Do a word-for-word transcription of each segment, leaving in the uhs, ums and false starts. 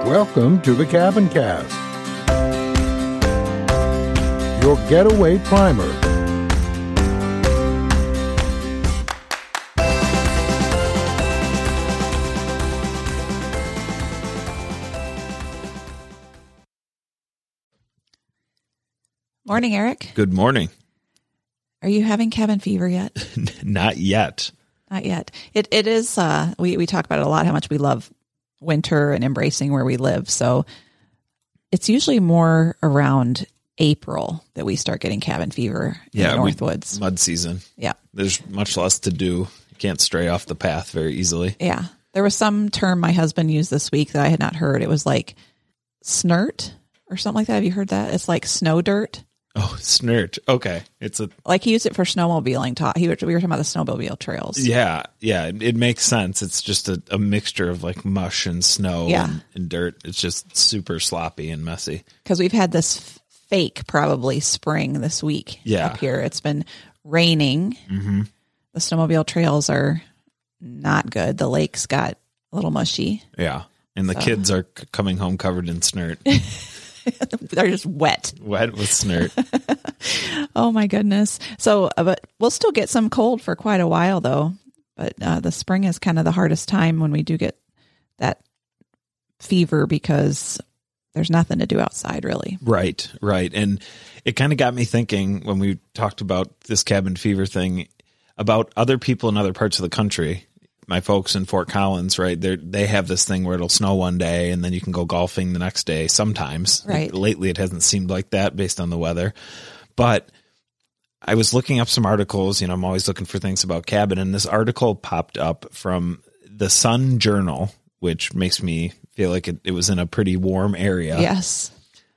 Welcome to the Cabin Cast, your getaway primer. Morning, Eric. Good morning. Are you having cabin fever yet? Not yet. Not yet. It it is. Uh, we we talk about it a lot. How much we love winter and embracing where we live. So it's usually more around April that we start getting cabin fever in Yeah, the Northwoods. We, mud season. Yeah, There's much less to do. You can't stray off the path very easily. yeah. There was some term my husband used this week that I had not heard. It was like snert or something like that. Have you heard that? It's like snow dirt. Oh, snert. Okay. It's a Like he used it for snowmobiling. Talk. He we were talking about the snowmobile trails. yeah, yeah. It, it makes sense. It's just a, a mixture of like mush and snow Yeah. and, and dirt. It's just super sloppy and messy. Because we've had this f- fake probably spring this week Yeah. up here. It's been raining. Mm-hmm. The snowmobile trails are not good. The lakes got a little mushy. Yeah. And the So. kids are c- coming home covered in snert, They're just wet. wet with snert. Oh my goodness. So, uh, but we'll still get some cold for quite a while though. But uh, the spring is kind of the hardest time when we do get that fever because there's nothing to do outside really. Right, right. And it kind of got me thinking when we talked about this cabin fever thing about other people in other parts of the country. My folks in Fort Collins, right? They they have this thing where it'll snow one day and then you can go golfing the next day sometimes. Right. Like, lately it hasn't seemed like that based on the weather. But I was looking up some articles, you know, I'm always looking for things about cabin, and this article popped up from the Sun Journal, which makes me feel like it, it was in a pretty warm area. Yes.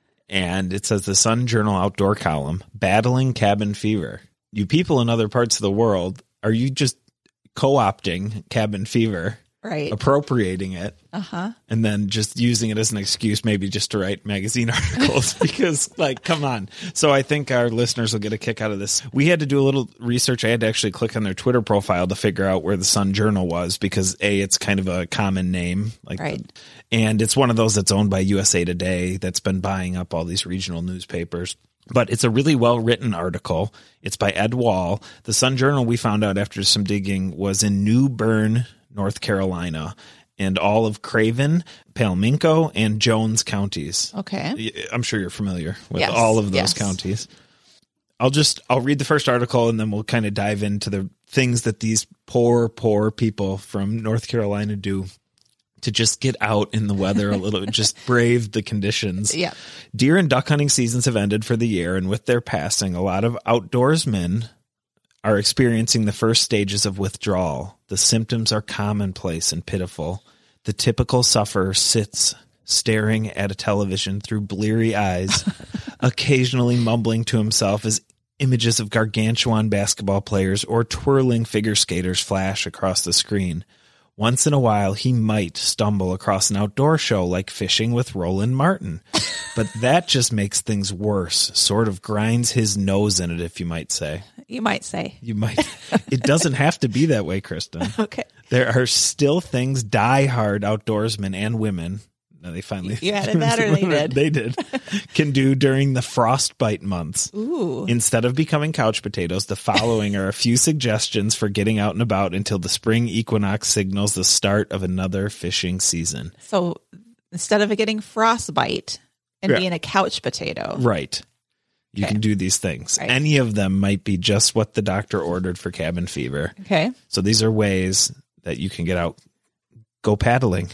And it says the Sun Journal outdoor column, battling cabin fever. You people in other parts of the world, are you just co-opting cabin fever, Right. appropriating it, Uh-huh. and then just using it as an excuse maybe just to write magazine articles? Because, like, come on. So I think our listeners will get a kick out of this. We had to do a little research. I had to actually click on their Twitter profile to figure out where the Sun Journal was because, A, it's kind of a common name. like, Right. And it's one of those that's owned by U S A Today that's been buying up all these regional newspapers. But it's a really well-written article. It's by Ed Wall. The Sun Journal, we found out after some digging, was in New Bern, North Carolina, and all of Craven, Palminco, and Jones counties. Okay. I'm sure you're familiar with Yes, all of those yes. counties. I'll just, I'll read the first article and then we'll kind of dive into the things that these poor, poor people from North Carolina do to just get out in the weather a little, just brave the conditions. Yeah. Deer and duck hunting seasons have ended for the year, and with their passing, a lot of outdoorsmen are experiencing the first stages of withdrawal. The symptoms are commonplace and pitiful. The typical sufferer sits staring at a television through bleary eyes, occasionally mumbling to himself as images of gargantuan basketball players or twirling figure skaters flash across the screen. Once in a while, he might stumble across an outdoor show like Fishing with Roland Martin. But that just makes things worse, sort of grinds his nose in it, if you might say. You might say. You might. It doesn't have to be that way, Kristen. Okay. There are still things diehard outdoorsmen and women, no, they finally You added that or they did? They did. Can do during the frostbite months. Ooh. Instead of becoming couch potatoes, the following are a few suggestions for getting out and about until the spring equinox signals the start of another fishing season. So instead of getting frostbite and Yeah. being a couch potato. Right. You Okay. can do these things. Right. Any of them might be just what the doctor ordered for cabin fever. Okay. So these are ways that you can get out. Go paddling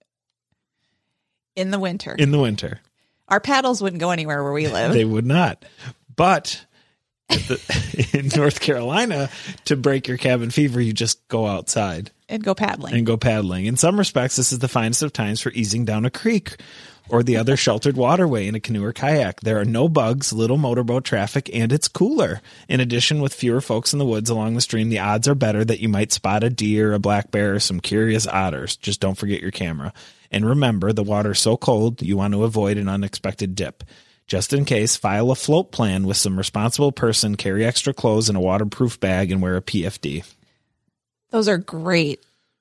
In the winter. in the winter. Our paddles wouldn't go anywhere where we live. They would not. But at the, in North Carolina, to break your cabin fever, you just go outside and go paddling. and go paddling. In some respects, this is the finest of times for easing down a creek or the other sheltered waterway in a canoe or kayak. There are no bugs, little motorboat traffic, and it's cooler. In addition, with fewer folks in the woods along the stream, the odds are better that you might spot a deer, a black bear, or some curious otters. Just don't forget your camera. And remember, the water's so cold, you want to avoid an unexpected dip. Just in case, file a float plan with some responsible person, carry extra clothes in a waterproof bag, and wear a P F D. Those are great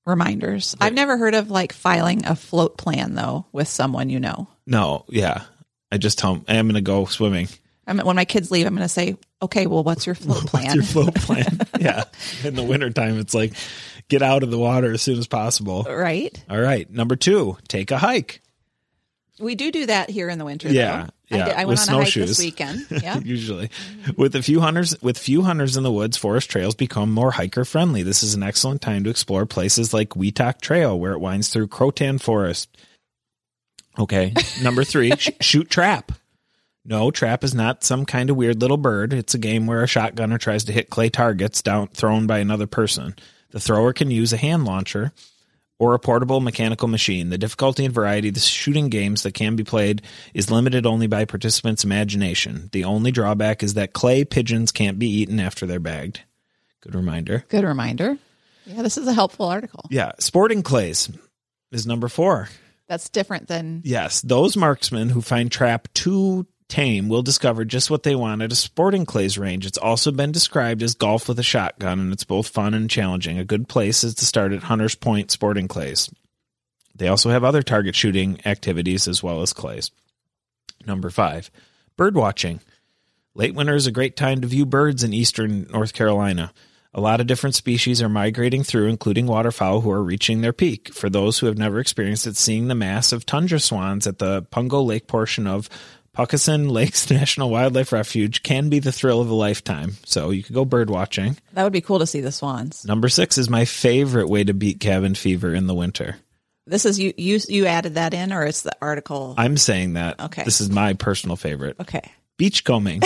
reminders. I've never heard of like filing a float plan though with someone you know. No, yeah. I just tell them, I'm going to go swimming. I mean, when my kids leave, I'm going to say, okay, well, what's your float plan? What's your float plan? Yeah. In the wintertime, it's like, get out of the water as soon as possible. Right. All right. Number two, take a hike. We do do that here in the winter. Yeah. Though. Yeah. I, did, I with went on a hike snowshoes. this weekend. Yeah. Usually. With a few hunters, with few hunters in the woods, forest trails become more hiker friendly. This is an excellent time to explore places like Weetok Trail, where it winds through Croton Forest. Okay. Number three, sh- shoot trap. No, trap is not some kind of weird little bird. It's a game where a shotgunner tries to hit clay targets down thrown by another person. The thrower can use a hand launcher or a portable mechanical machine. The difficulty and variety of the shooting games that can be played is limited only by participants' imagination. The only drawback is that clay pigeons can't be eaten after they're bagged. Good reminder. Good reminder. Yeah, this is a helpful article. Yeah, sporting clays is number four. That's different than... Yes, those marksmen who find trap too tame will discover just what they want at a sporting clays range. It's also been described as golf with a shotgun, and it's both fun and challenging. A good place is to start at Hunters Point Sporting Clays. They also have other target shooting activities as well as clays. Number five, bird watching. Late winter is a great time to view birds in eastern North Carolina. A lot of different species are migrating through, including waterfowl who are reaching their peak. For those who have never experienced it, seeing the mass of tundra swans at the Pungo Lake portion of Puckeson Lakes National Wildlife Refuge can be the thrill of a lifetime. So you could go bird watching. That would be cool to see the swans. Number six is my favorite way to beat cabin fever in the winter. This is you you you added that in, or it's the article? I'm saying that. Okay. This is my personal favorite. Okay. Beachcombing.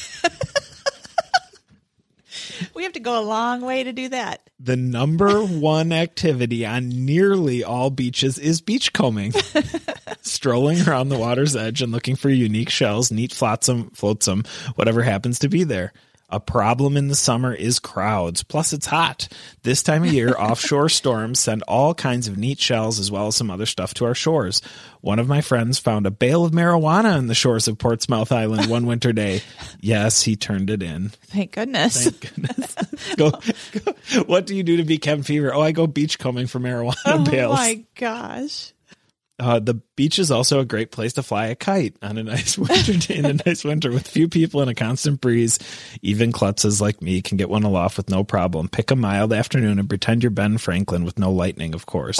We have to go a long way to do that. The number one activity on nearly all beaches is beachcombing. Strolling around the water's edge and looking for unique shells, neat flotsam, flotsam, whatever happens to be there. A problem in the summer is crowds. Plus, it's hot. This time of year, offshore storms send all kinds of neat shells as well as some other stuff to our shores. One of my friends found a bale of marijuana on the shores of Portsmouth Island one winter day. Yes, he turned it in. Thank goodness. Thank goodness. go, go. What do you do to beat cabin fever? Oh, I go beachcombing for marijuana oh bales. Oh, my gosh. Uh, the beach is also a great place to fly a kite on a nice winter day in a nice winter with few people and a constant breeze. Even klutzes like me can get one aloft with no problem. Pick a mild afternoon and pretend you're Ben Franklin with no lightning, of course.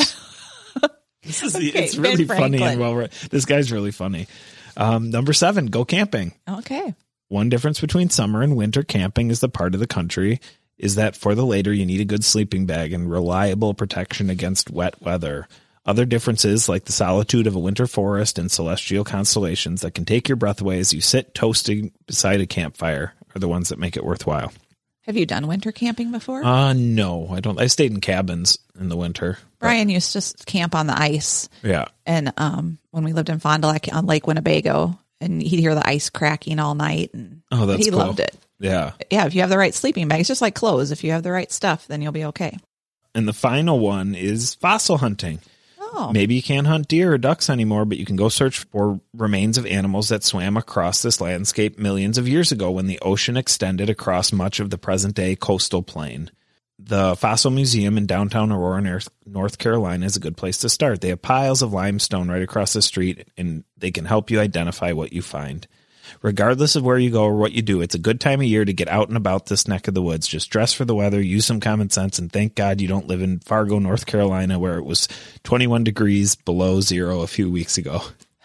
This is okay, it's really Ben funny Franklin. and well. This guy's really funny. Um, number seven, go camping. Okay. One difference between summer and winter camping is the part of the country is that for the later you need a good sleeping bag and reliable protection against wet weather. Other differences, like the solitude of a winter forest and celestial constellations that can take your breath away as you sit toasting beside a campfire, are the ones that make it worthwhile. Have you done winter camping before? Uh, no, I don't. I stayed in cabins in the winter. but- Brian used to camp on the ice. Yeah. And um, when we lived in Fond du Lac on Lake Winnebago, and he'd hear the ice cracking all night. And Oh, that's he cool. loved it. Yeah. Yeah, if you have the right sleeping bag, it's just like clothes. If you have the right stuff, then you'll be okay. And the final one is fossil hunting. Oh, Maybe you can't hunt deer or ducks anymore, but you can go search for remains of animals that swam across this landscape millions of years ago when the ocean extended across much of the present-day coastal plain. The Fossil Museum in downtown Aurora, North Carolina is a good place to start. They have piles of limestone right across the street, and they can help you identify what you find. Regardless of where you go or what you do, it's a good time of year to get out and about this neck of the woods. Just dress for the weather, use some common sense, and thank God you don't live in Fargo, North Carolina, where it was twenty-one degrees below zero a few weeks ago.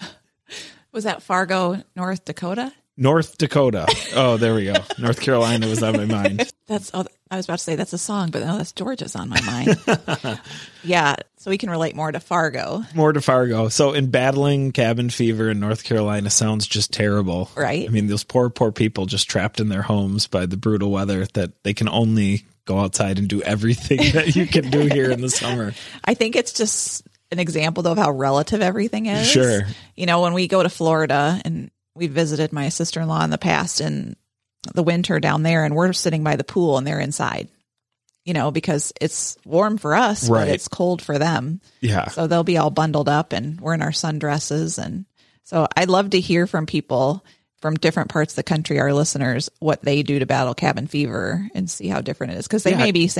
was that Fargo, North Dakota? North Dakota. Oh, there we go. North Carolina was on my mind. That's. Oh, I was about to say that's a song, but no, that's Georgia's on my mind. Yeah, so we can relate more to Fargo, More to Fargo. So in battling cabin fever in North Carolina sounds just terrible. right? I mean, those poor, poor people just trapped in their homes by the brutal weather that they can only go outside and do everything that you can do here in the summer. I think it's just an example, though, of how relative everything is. Sure. You know, when we go to Florida, and we visited my sister-in-law in the past in the winter down there, and we're sitting by the pool and they're inside, you know, because it's warm for us, Right. but it's cold for them. Yeah. So they'll be all bundled up and we're in our sundresses. And so I'd love to hear from people from different parts of the country, our listeners, what they do to battle cabin fever and see how different it is. Because they Yeah. may be saying,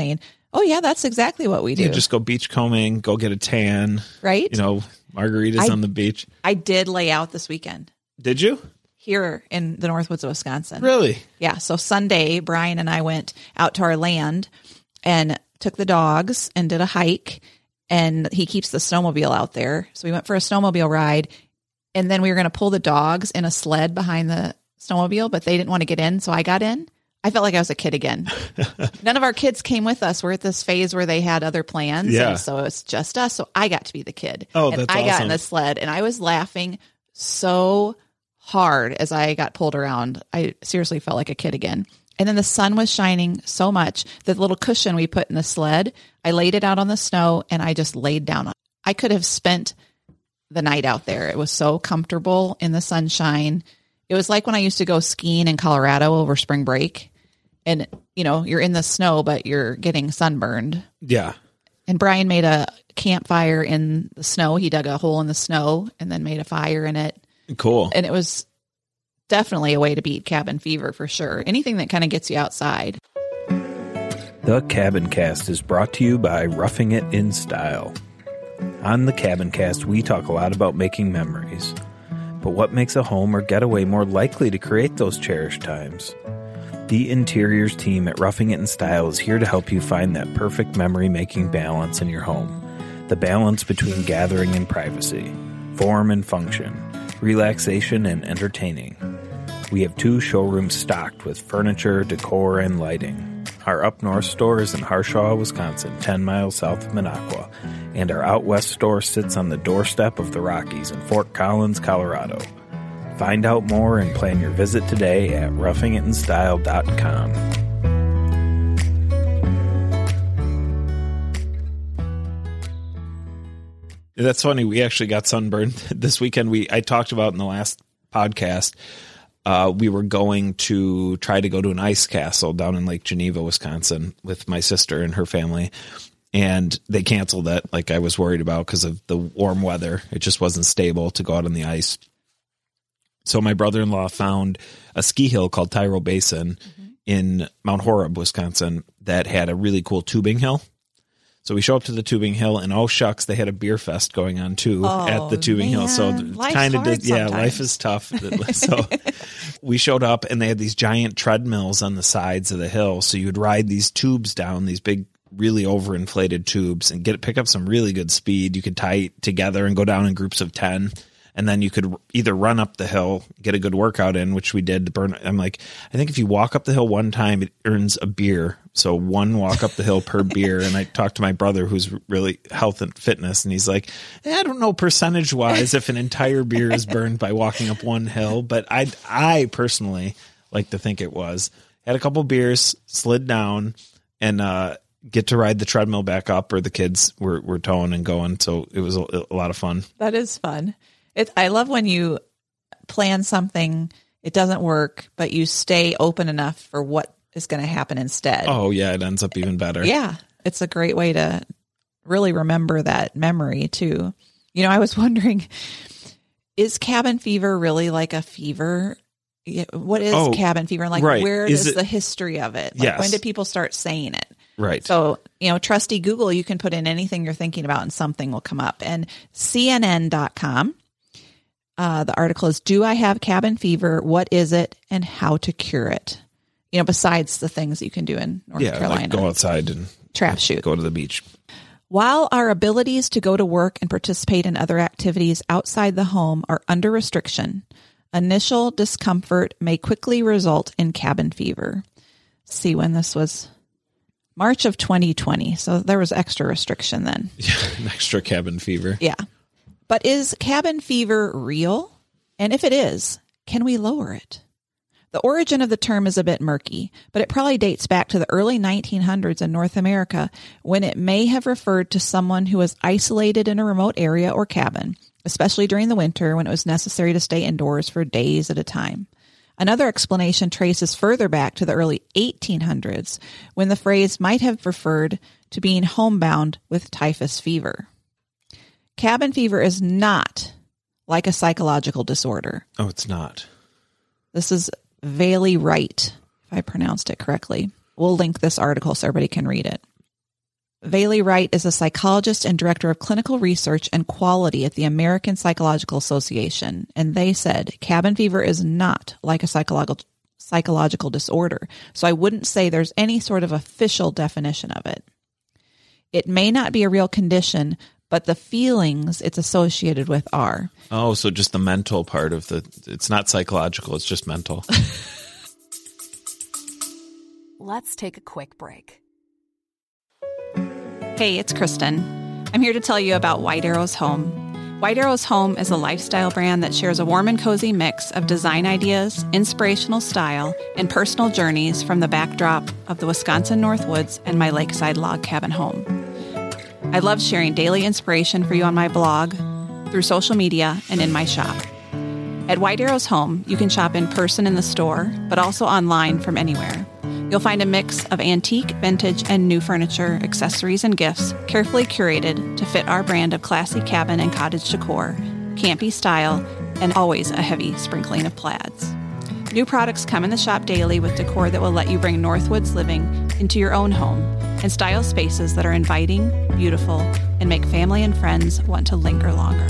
Oh, yeah, that's exactly what we do. You just go beachcombing, go get a tan. Right? You know, margaritas I, on the beach. I did lay out this weekend. Did you? Here in the Northwoods of Wisconsin. Really? Yeah. So Sunday, Brian and I went out to our land and took the dogs and did a hike. And he keeps the snowmobile out there. So we went for a snowmobile ride. And then we were going to pull the dogs in a sled behind the snowmobile, but they didn't want to get in. So I got in. I felt like I was a kid again. None of our kids came with us. We're at this phase where they had other plans. Yeah. And so it's just us. So I got to be the kid. Oh, and that's I got awesome. in the sled and I was laughing so hard as I got pulled around. I seriously felt like a kid again. And then the sun was shining so much that the little cushion we put in the sled, I laid it out on the snow and I just laid down on it. I could have spent the night out there. It was so comfortable in the sunshine. It was like when I used to go skiing in Colorado over spring break and, you know, you're in the snow, but you're getting sunburned. Yeah. And Brian made a campfire in the snow. He dug a hole in the snow and then made a fire in it. Cool. And it was definitely a way to beat cabin fever for sure. Anything that kind of gets you outside. The Cabin Cast is brought to you by Roughing It in Style. On the Cabin Cast, we talk a lot about making memories. But what makes a home or getaway more likely to create those cherished times? The interiors team at Roughing It in Style is here to help you find that perfect memory-making balance in your home. The balance between gathering and privacy, form and function, relaxation and entertaining. We have two showrooms stocked with furniture, decor, and lighting. Our up north store is in Harshaw, Wisconsin, ten miles south of Minocqua, and our out west store sits on the doorstep of the Rockies in Fort Collins, Colorado. Find out more and plan your visit today at roughing it in style dot com. That's funny. We actually got sunburned this weekend. We I talked about in the last podcast. Uh, we were going to try to go to an ice castle down in Lake Geneva, Wisconsin, with my sister and her family, and they canceled it. Like I was worried about because of the warm weather. It just wasn't stable to go out on the ice. So my brother-in-law found a ski hill called Tyrol Basin mm-hmm. in Mount Horeb, Wisconsin, that had a really cool tubing hill. So we show up to the tubing hill, and oh shucks, they had a beer fest going on too oh, at the tubing man. hill. So kind of did, yeah, sometimes. life is tough. So we showed up, and they had these giant treadmills on the sides of the hill. So you'd ride these tubes down, these big, really overinflated tubes, and get pick up some really good speed. You could tie it together and go down in groups of ten. And then you could either run up the hill, get a good workout in, which we did to burn. I'm like, I think if you walk up the hill one time, it earns a beer. So one walk up the hill per beer. And I talked to my brother, who's really health and fitness. And he's like, eh, I don't know percentage wise if an entire beer is burned by walking up one hill. But I, I personally like to think it was. Had a couple beers, slid down, and uh, get to ride the treadmill back up, or the kids were, were towing and going. So it was a, a lot of fun. That is fun. It, I love when you plan something, it doesn't work, but you stay open enough for what is going to happen instead. Oh, yeah, it ends up even better. Yeah, it's a great way to really remember that memory, too. You know, I was wondering, is cabin fever really like a fever? What is oh, cabin fever? And like, right. where is is it, the history of it? Like, yes. when did people start saying it? Right. So, you know, trusty Google, you can put in anything you're thinking about and something will come up. And C N N dot com. Uh, the article is, do I have cabin fever? What is it and how to cure it? You know, besides the things that you can do in North yeah, Carolina. Like go outside and trap shoot. Go to the beach. While our abilities to go to work and participate in other activities outside the home are under restriction, initial discomfort may quickly result in cabin fever. Let's see when this was. March of twenty twenty. So there was extra restriction then. Yeah, an extra cabin fever. Yeah. But is cabin fever real? And if it is, can we lower it? The origin of the term is a bit murky, but it probably dates back to the early nineteen hundreds in North America, when it may have referred to someone who was isolated in a remote area or cabin, especially during the winter when it was necessary to stay indoors for days at a time. Another explanation traces further back to the early eighteen hundreds, when the phrase might have referred to being homebound with typhus fever. Cabin fever is not like a psychological disorder. Oh, it's not. This is Valey Wright, if I pronounced it correctly. We'll link this article so everybody can read it. Vali Wright is a psychologist and director of clinical research and quality at the American Psychological Association, and they said cabin fever is not like a psychological psychological disorder, so I wouldn't say there's any sort of official definition of it. It may not be a real condition, but the feelings it's associated with are. Oh, so just the mental part of the, it's not psychological, it's just mental. Let's take a quick break. Hey, it's Kristen. I'm here to tell you about White Arrows Home. White Arrows Home is a lifestyle brand that shares a warm and cozy mix of design ideas, inspirational style, and personal journeys from the backdrop of the Wisconsin Northwoods and my lakeside log cabin home. I love sharing daily inspiration for you on my blog, through social media, and in my shop. At White Arrows Home, you can shop in person in the store, but also online from anywhere. You'll find a mix of antique, vintage, and new furniture, accessories, and gifts carefully curated to fit our brand of classy cabin and cottage decor, campy style, and always a heavy sprinkling of plaids. New products come in the shop daily with decor that will let you bring Northwoods living into your own home and style spaces that are inviting, beautiful, and make family and friends want to linger longer.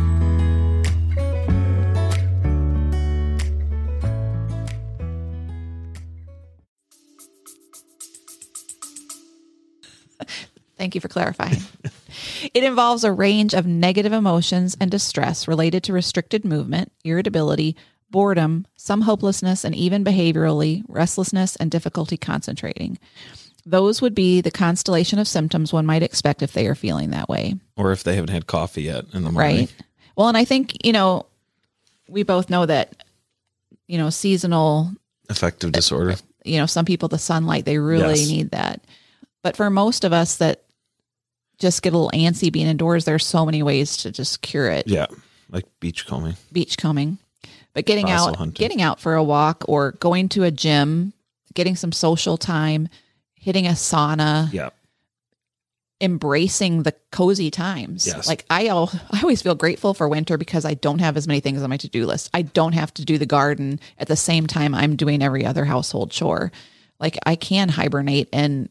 Thank you for clarifying. It involves a range of negative emotions and distress related to restricted movement, irritability, boredom, some hopelessness, and even behaviorally, restlessness and difficulty concentrating. Those would be the constellation of symptoms one might expect if they are feeling that way. Or if they haven't had coffee yet in the morning. Right. Well, and I think, you know, we both know that, you know, seasonal affective disorder. You know, some people, the sunlight, they really Yes. need that. But for most of us that just get a little antsy being indoors, there's so many ways to just cure it. Yeah. Like beachcombing. Beachcombing. But getting Fossil out, hunting. getting out for a walk or going to a gym, getting some social time, hitting a sauna, Yeah. embracing the cozy times. Yes. Like I, al- I always feel grateful for winter because I don't have as many things on my to-do list. I don't have to do the garden at the same time I'm doing every other household chore. Like I can hibernate and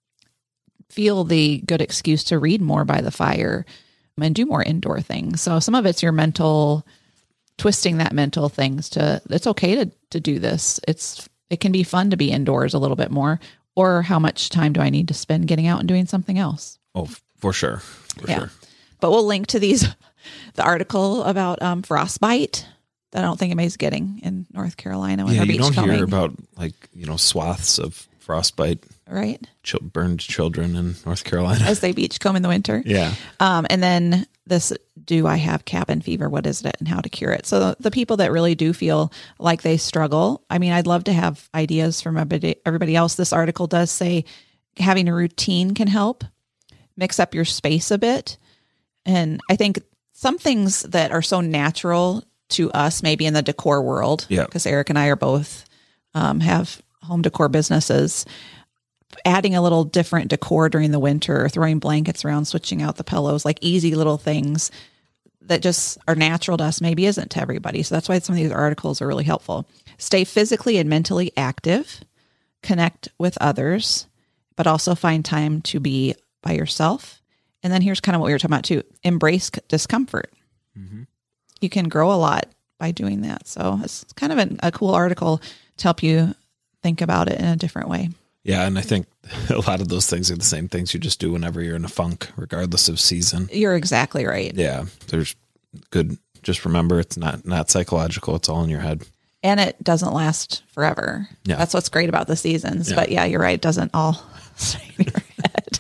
feel the good excuse to read more by the fire and do more indoor things. So some of it's your mental, twisting that mental things to, it's okay to, to do this. It's, it can be fun to be indoors a little bit more. Or how much time do I need to spend getting out and doing something else? Oh, for sure. For yeah. sure. But we'll link to these, the article about um, frostbite that I don't think anybody's getting in North Carolina when Yeah, they're you don't beachcombing. hear about like, you know, swaths of frostbite, right? ch- burned children in North Carolina. As they beachcomb in the winter. Yeah. Um, and then this, do I have cabin fever? What is it and how to cure it? So the, the people that really do feel like they struggle, I mean, I'd love to have ideas from everybody, everybody else. This article does say having a routine can help mix up your space a bit. And I think some things that are so natural to us, maybe in the decor world, Yeah. because Eric and I are both um, have home decor businesses, adding a little different decor during the winter, throwing blankets around, switching out the pillows, like easy little things that just are natural to us, maybe isn't to everybody. So that's why some of these articles are really helpful. Stay physically and mentally active, connect with others, but also find time to be by yourself. And then here's kind of what we were talking about too. Embrace c- discomfort. Mm-hmm. You can grow a lot by doing that. So it's kind of an, a cool article to help you think about it in a different way. Yeah. And I think a lot of those things are the same things you just do whenever you're in a funk, regardless of season. You're exactly right. Yeah. There's good. Just remember, it's not, not psychological. It's all in your head. And it doesn't last forever. Yeah. That's what's great about the seasons. Yeah. But yeah, you're right. It doesn't all stay in your head.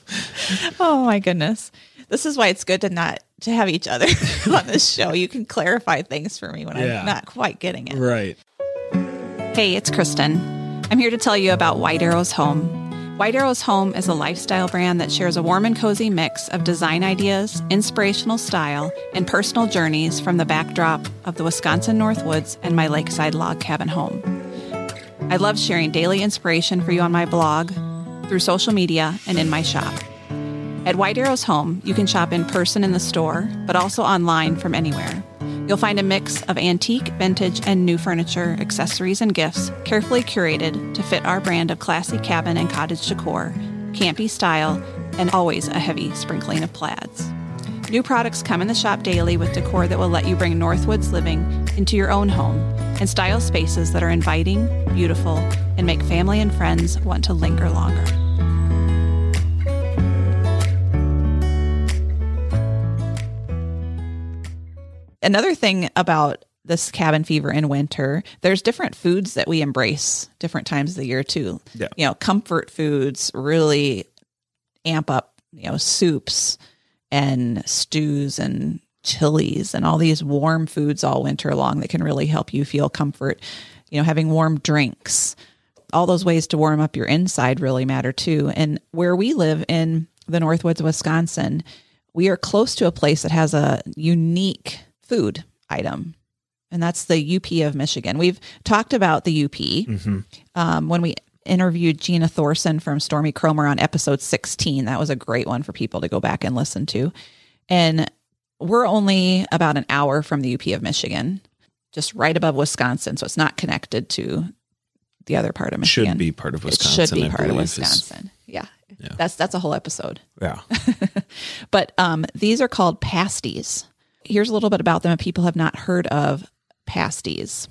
Oh my goodness. This is why it's good to not to have each other on this show. You can clarify things for me when Yeah. I'm not quite getting it. Right. Hey, it's Kristen. I'm here to tell you about White Arrows Home. White Arrows Home is a lifestyle brand that shares a warm and cozy mix of design ideas, inspirational style, and personal journeys from the backdrop of the Wisconsin Northwoods and my lakeside log cabin home. I love sharing daily inspiration for you on my blog, through social media, and in my shop. At White Arrows Home, you can shop in person in the store, but also online from anywhere. You'll find a mix of antique, vintage, and new furniture, accessories, and gifts carefully curated to fit our brand of classy cabin and cottage decor, campy style, and always a heavy sprinkling of plaids. New products come in the shop daily with decor that will let you bring Northwoods living into your own home and style spaces that are inviting, beautiful, and make family and friends want to linger longer. Another thing about this cabin fever in winter, there's different foods that we embrace different times of the year too. Yeah. You know, comfort foods really amp up, you know, soups and stews and chilies and all these warm foods all winter long that can really help you feel comfort. You know, having warm drinks, all those ways to warm up your inside really matter too. And where we live in the Northwoods of Wisconsin, we are close to a place that has a unique food item. And that's the U P of Michigan. We've talked about the U P Mm-hmm. um, when we interviewed Gina Thorson from Stormy Cromer on episode sixteen. That was a great one for people to go back and listen to. And we're only about an hour from the U P of Michigan, just right above Wisconsin. So it's not connected to the other part of Michigan. Should be part of Wisconsin. It should be I part of believe, is- Wisconsin. Yeah. Yeah. That's that's a whole episode. Yeah. But um, these are called pasties. Here's a little bit about them if people have not heard of pasties.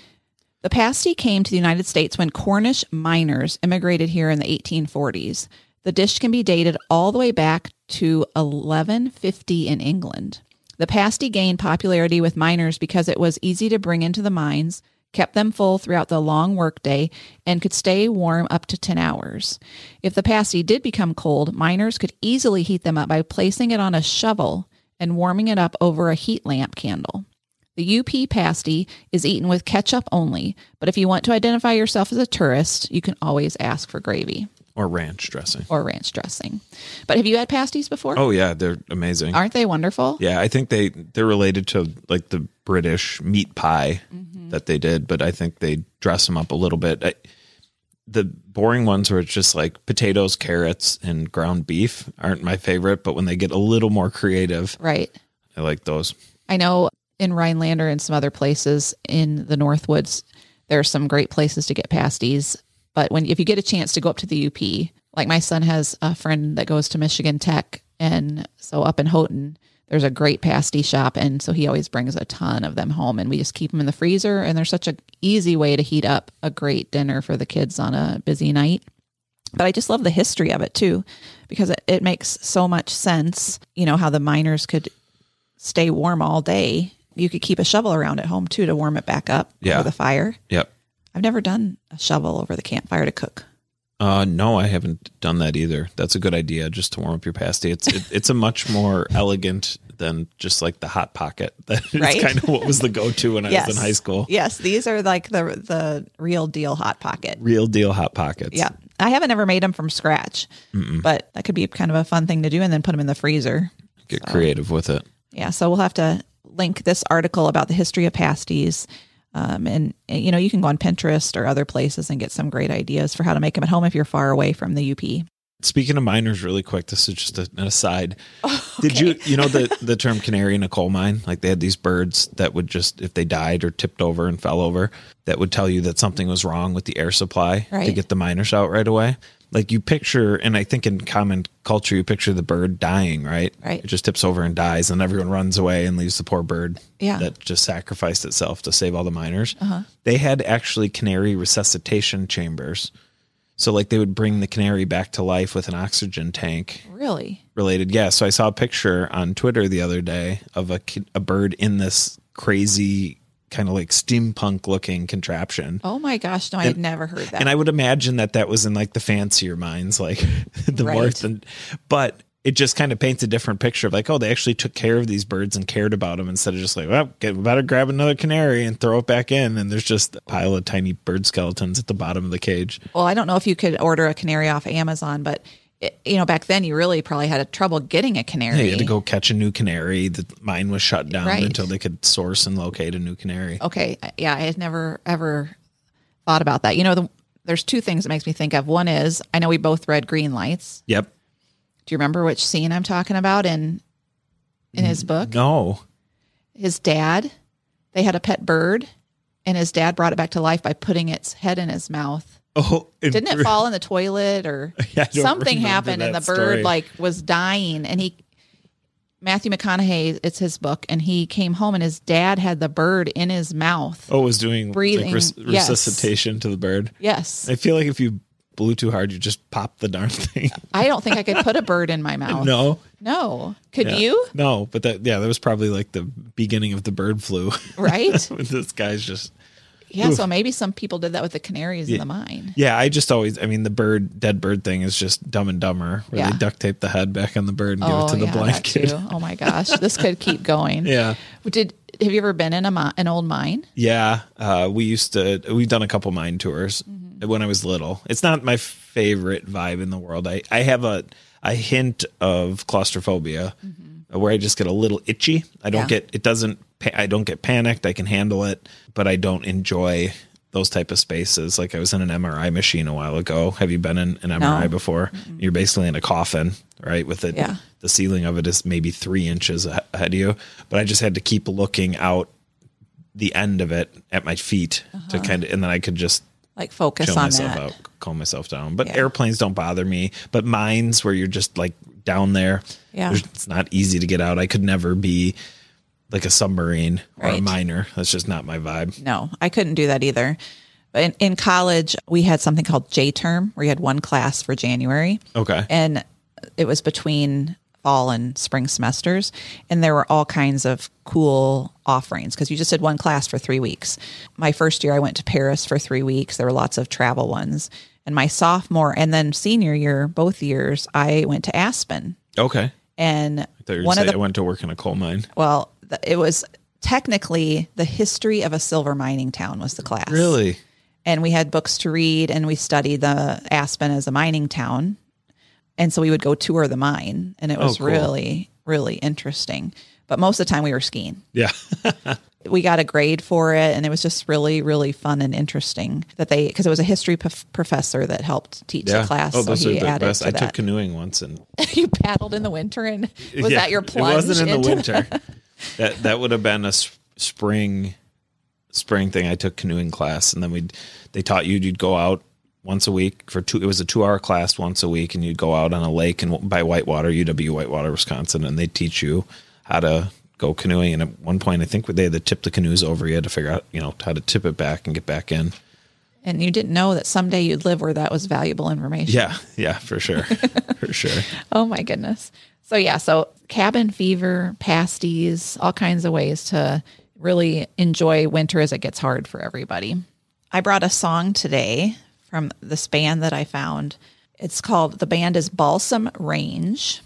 The pasty came to the United States when Cornish miners immigrated here in the eighteen forties. The dish can be dated all the way back to eleven fifty in England. The pasty gained popularity with miners because it was easy to bring into the mines, kept them full throughout the long workday, and could stay warm up to ten hours. If the pasty did become cold, miners could easily heat them up by placing it on a shovel and warming it up over a heat lamp candle. The U P pasty is eaten with ketchup only, but if you want to identify yourself as a tourist, you can always ask for gravy Or ranch dressing. or ranch dressing. But have you had pasties before? Oh yeah, they're amazing. Aren't they wonderful? Yeah, I think they they're related to like the British meat pie Mm-hmm. that they did, but I think they dress them up a little bit. I, the boring ones where it's just like potatoes, carrots, and ground beef aren't my favorite, but when they get a little more creative, Right. I like those. I know in Rhinelander and some other places in the Northwoods, there are some great places to get pasties. But when if you get a chance to go up to the U P, like my son has a friend that goes to Michigan Tech, and so up in Houghton, there's a great pasty shop, and so he always brings a ton of them home, and we just keep them in the freezer, and they're such an easy way to heat up a great dinner for the kids on a busy night. But I just love the history of it too, because it, it makes so much sense, you know, how the miners could stay warm all day. You could keep a shovel around at home too to warm it back up Yeah. over the fire. Yep. I've never done a shovel over the campfire to cook. Uh, no, I haven't done that either. That's a good idea, just to warm up your pasty. It's it, it's a much more elegant than just like the Hot Pocket. That is Right? kind of what was the go-to when I Yes. was in high school. Yes, these are like the the real deal Hot Pocket. Real deal Hot Pockets. Yeah. I haven't ever made them from scratch, but that could be kind of a fun thing to do, and then put them in the freezer. Get creative with it. Yeah, so we'll have to link this article about the history of pasties. Um, and, and, you know, you can go on Pinterest or other places and get some great ideas for how to make them at home if you're far away from the U P. Speaking of miners really quick, this is just a, an aside. Did you, you know, the, the term canary in a coal mine? Like they had these birds that would just, if they died or tipped over and fell over, that would tell you that something was wrong with the air supply to Right. get the miners out right away. Like you picture, and I think in common culture, you picture the bird dying, right? Right. It just tips over and dies, and everyone runs away and leaves the poor bird Yeah. that just sacrificed itself to save all the miners. Uh-huh. They had actually canary resuscitation chambers. So like they would bring the canary back to life with an oxygen tank Really? related. Yeah. So I saw a picture on Twitter the other day of a, ki- a bird in this crazy kind of like steampunk looking contraption. Oh my gosh, no, I had never heard that. And I would imagine that that was in like the fancier mines, like the Right. more than, but it just kind of paints a different picture of like, oh, they actually took care of these birds and cared about them instead of just like, well, get, we better grab another canary and throw it back in. And there's just a pile of tiny bird skeletons at the bottom of the cage. Well, I don't know if you could order a canary off Amazon, but it, you know, back then you really probably had a trouble getting a canary. Yeah, you had to go catch a new canary. The mine was shut down Right. until they could source and locate a new canary. Okay, yeah, I had never ever thought about that. You know, the, there's two things it makes me think of. One is I know we both read Green Lights. Yep. Do you remember which scene I'm talking about in in his book? No. His dad, they had a pet bird, and his dad brought it back to life by putting its head in his mouth Oh, and- Didn't it fall in the toilet or Yeah, I don't something remember happened and the that bird story. like was dying and he, Matthew McConaughey, it's his book, and he came home and his dad had the bird in his mouth. Oh, was doing Breathing, like res- yes. resuscitation to the bird. Yes. I feel like if you blew too hard, you just pop the darn thing. I don't think I could put a bird in my mouth. No. No. Could Yeah. you? No, but that yeah, that was probably like the beginning of the bird flu. Right? This guy's just Yeah, Oof. so maybe some people did that with the canaries Yeah. in the mine. yeah. I just always, I mean, the bird dead bird thing is just Dumb and Dumber, where Yeah. they duct tape the head back on the bird and give it to the yeah, blind that kid. too. Oh my gosh, this could keep going. Yeah, Did have you ever been in a mi- an old mine? yeah. Uh, we used to. We've done a couple mine tours Mm-hmm. when I was little. It's not my favorite vibe in the world. I I have a a hint of claustrophobia, where I just get a little itchy. I don't Mm-hmm. Yeah. get. It doesn't. pa- I don't get panicked. I can handle it, but I don't enjoy those type of spaces. Like I was in an M R I machine a while ago. Have you been in an M R I No. before? You're basically in a coffin, right? With it, Yeah. the ceiling of it is maybe three inches a- ahead of you. But I just had to keep looking out the end of it at my feet to kind of, and then I could just Like focus chill on myself that. out, calm myself down. But Yeah. airplanes don't bother me. But mines where you're just like down there, Yeah. there's- it's not easy to get out. I could never be like a submarine or a Right. miner. That's just not my vibe. No, I couldn't do that either. But in, in college, we had something called J term, where you had one class for January, Okay. and it was between fall and spring semesters, and there were all kinds of cool offerings because you just did one class for three weeks. My first year, I went to Paris for three weeks. There were lots of travel ones, and my sophomore and then senior year, both years, I went to Aspen, Okay. and I thought you were one gonna of say the I went to work in a coal mine. well, th- it was technically the history of a silver mining town was the class. Really? And we had books to read and we studied the Aspen as a mining town. And so we would go tour the mine and it was Oh, cool. really, really interesting. But most of the time we were skiing. Yeah. We got a grade for it and it was just really, really fun and interesting that they, because it was a history prof- professor that helped teach yeah. the class. Oh, so those he are the added best. to I that. took canoeing once and You paddled in the winter and was Yeah, that your plunge? It wasn't in the into winter. that that would have been a s- spring spring thing. I took canoeing class, and then we they taught you you'd go out once a week for two. It was a two hour class once a week, and you'd go out on a lake and by Whitewater, U W Whitewater, Wisconsin, and they teach you how to go canoeing. And at one point, I think they had to tip the canoes over. You had to figure out you know how to tip it back and get back in. And you didn't know that someday you'd live where that was valuable information. Yeah, yeah, for sure, for sure. Oh my goodness. So yeah, so cabin fever, pasties, all kinds of ways to really enjoy winter as it gets hard for everybody. I brought a song today from this band that I found. It's called, the band is Balsam Range.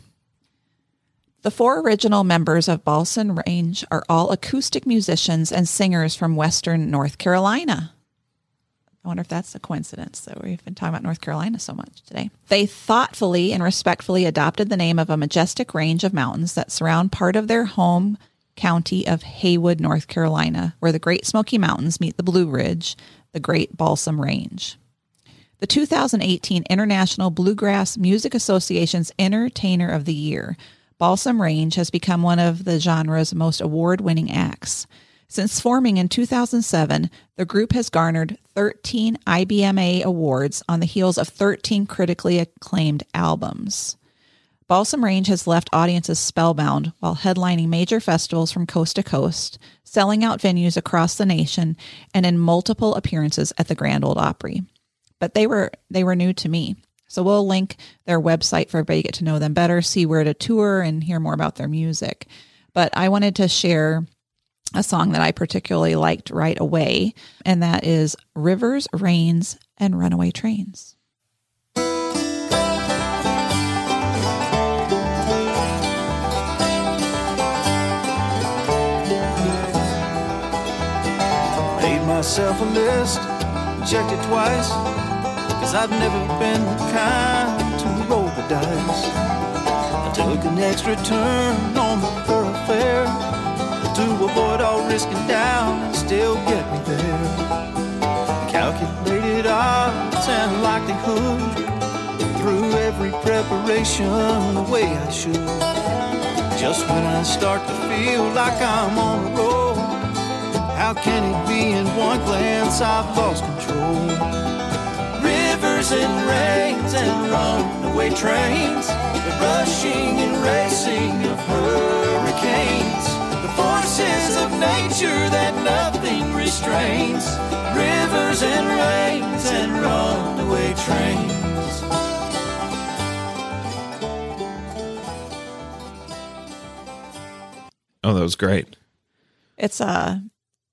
The four original members of Balsam Range are all acoustic musicians and singers from Western North Carolina. I wonder if that's a coincidence that we've been talking about North Carolina so much today. They thoughtfully and respectfully adopted the name of a majestic range of mountains that surround part of their home county of Haywood, North Carolina, where the Great Smoky Mountains meet the Blue Ridge, the Great Balsam Range. The two thousand eighteen International Bluegrass Music Association's Entertainer of the Year, Balsam Range has become one of the genre's most award-winning acts. Since forming in two thousand seven, the group has garnered thirteen I B M A awards on the heels of thirteen critically acclaimed albums. Balsam Range has left audiences spellbound while headlining major festivals from coast to coast, selling out venues across the nation, and in multiple appearances at the Grand Ole Opry. But they were they were new to me. So we'll link their website for everybody to get to know them better, see where to tour, and hear more about their music. But I wanted to share a song that I particularly liked right away, and that is Rivers, Rains, and Runaway Trains. Made myself a list, checked it twice, cause I've never been the kind to roll the dice. I took an extra turn on the thoroughfare to avoid all risking down and still get me there. Calculated odds and likelihood, through every preparation the way I should. Just when I start to feel like I'm on the road, how can it be in one glance I've lost control? Rivers, rivers and rains and runaway trains, the rushing and racing of hurricanes, the forces of nature that nothing restrains, rivers and rains and runaway trains. Oh, that was great. It's a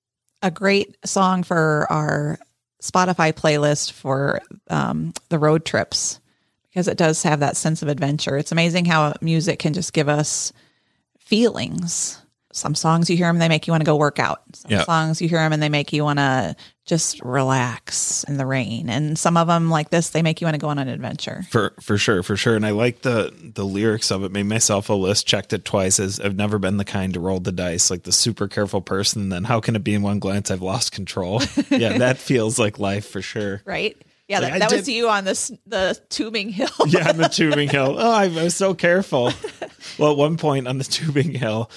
a great song for our Spotify playlist for um, the road trips, because it does have that sense of adventure. It's amazing how music can just give us feelings. Some songs you hear them, they make you want to go work out. Some Yeah. songs you hear them and they make you want to just relax in the rain. And some of them like this, they make you want to go on an adventure. For for sure, for sure. And I like the the lyrics of it. Made myself a list, checked it twice. As I've never been the kind to roll the dice, like the super careful person. And then how can it be in one glance I've lost control? Yeah, that feels like life for sure. Right? Yeah, Like, that, I that was did- you on this the tubing hill. Yeah, on the tubing hill. Oh, I, I was so careful. Well, at one point on the tubing hill,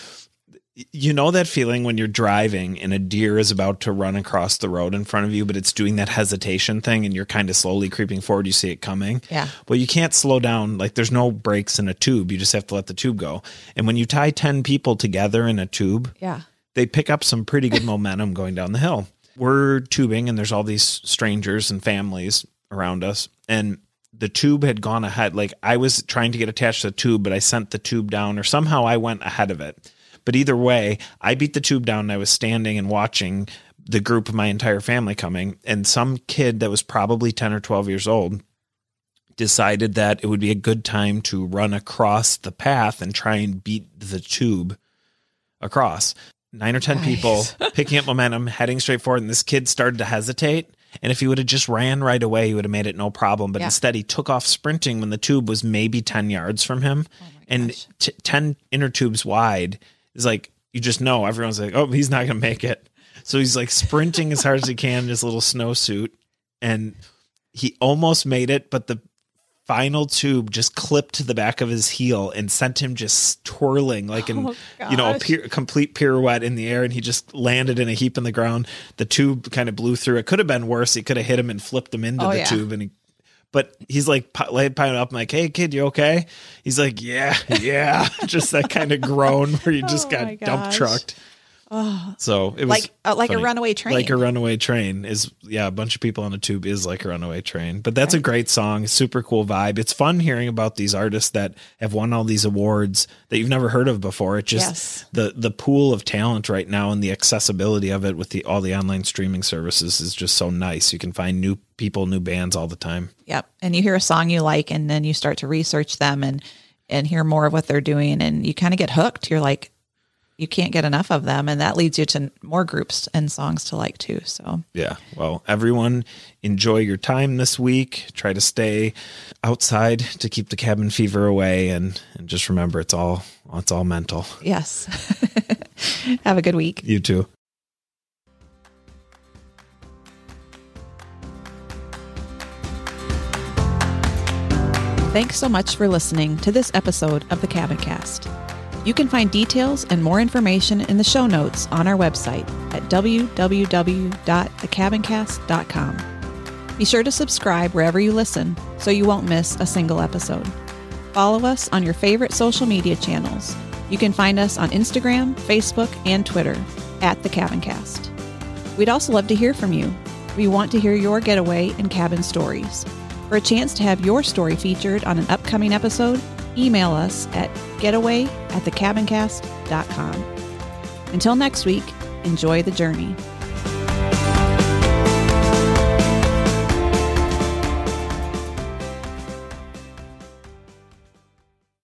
you know that feeling when you're driving and a deer is about to run across the road in front of you, but it's doing that hesitation thing and you're kind of slowly creeping forward. You see it coming. Yeah. Well, you can't slow down. Like there's no brakes in a tube. You just have to let the tube go. And when you tie ten people together in a tube, Yeah. they pick up some pretty good momentum going down the hill. We're tubing and there's all these strangers and families around us. And the tube had gone ahead. Like I was trying to get attached to the tube, but I sent the tube down, or somehow I went ahead of it. But either way, I beat the tube down and I was standing and watching the group of my entire family coming. And some kid that was probably ten or twelve years old decided that it would be a good time to run across the path and try and beat the tube across. Nine or ten Nice. people picking up momentum, heading straight forward. And this kid started to hesitate. And if he would have just ran right away, he would have made it no problem. But Yeah. instead, he took off sprinting when the tube was maybe ten yards from him. Oh my and gosh. t- ten inner tubes wide is like, you just know everyone's like, oh, he's not going to make it. So he's like sprinting as hard as he can in his little snowsuit. And he almost made it, but the final tube just clipped to the back of his heel and sent him just twirling like an, Oh, you know, a gosh. pier- complete pirouette in the air. And he just landed in a heap on the ground. The tube kind of blew through. It could have been worse. He could have hit him and flipped him into Oh, the yeah. tube. And he, but he's like pi- laid piling up. I'm like, hey kid, you okay? He's like, yeah, yeah. Just that kind of groan where you just Oh, got my dump gosh. trucked. So it was Like uh, like a funny. runaway train. Like a runaway train is, yeah, a bunch of people on a tube is like a runaway train. But that's a great song. Super cool vibe. It's fun hearing about these artists that have won all these awards that you've never heard of before. It just Yes. the the pool of talent right now and the accessibility of it with the all the online streaming services is just so nice. You can find new people, new bands all the time. Yep. And you hear a song you like and then you start to research them and and hear more of what they're doing and you kind of get hooked. You're like, you can't get enough of them. And that leads you to more groups and songs to like too. So Yeah. Well, everyone enjoy your time this week. Try to stay outside to keep the cabin fever away and, and just remember it's all it's all mental. yes. Have a good week. You too. Thanks so much for listening to this episode of the Cabin Cast. You can find details and more information in the show notes on our website at w w w dot the cabin cast dot com. Be sure to subscribe wherever you listen so you won't miss a single episode. Follow us on your favorite social media channels. You can find us on Instagram, Facebook, and Twitter at The Cabin Cast. We'd also love to hear from you. We want to hear your getaway and cabin stories. For a chance to have your story featured on an upcoming episode, email us at getaway at the cabin cast dot com. Until next week, enjoy the journey.